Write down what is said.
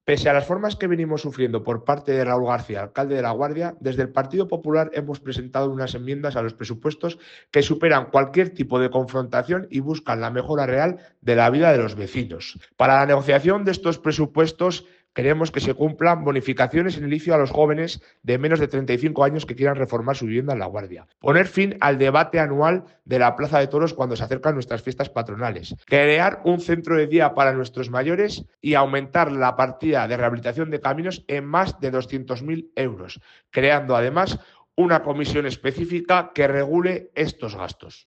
Pese a las formas que venimos sufriendo por parte de Raúl García, alcalde de La Guardia, desde el Partido Popular hemos presentado unas enmiendas a los presupuestos que superan cualquier tipo de confrontación y buscan la mejora real de la vida de los vecinos. Para la negociación de estos presupuestos queremos que se cumplan bonificaciones en inicio a los jóvenes de menos de 35 años que quieran reformar su vivienda en La Guardia. Poner fin al debate anual de la Plaza de Toros cuando se acercan nuestras fiestas patronales. Crear un centro de día para nuestros mayores y aumentar la partida de rehabilitación de caminos en más de 200.000 euros, creando además una comisión específica que regule estos gastos.